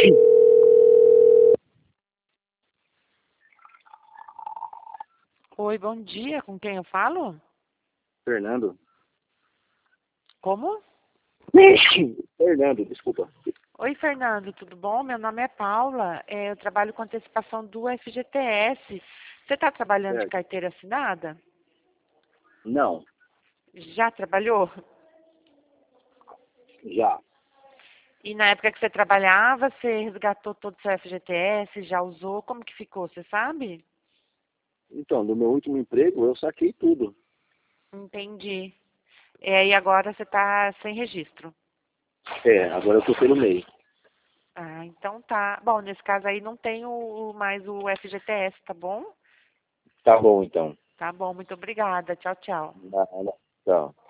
Oi, bom dia. Com quem eu falo? Fernando. Como? Fernando, desculpa. Oi, Fernando, tudo bom? Meu nome é Paula. Eu trabalho com antecipação do FGTS. Você está trabalhando de Certo. carteira assinada? Não, Já trabalhou? já. E na época que você trabalhava, você resgatou todo o seu FGTS? Já usou? Como que ficou? Você sabe? Então, do meu último emprego, eu saquei tudo. Entendi. E agora você está sem registro. Agora eu tô pelo MEI. Ah, então tá. Bom, nesse caso aí não tem mais o FGTS, tá bom? Tá bom, então. Tá bom, muito obrigada. Tchau, tchau. Nada. Tchau.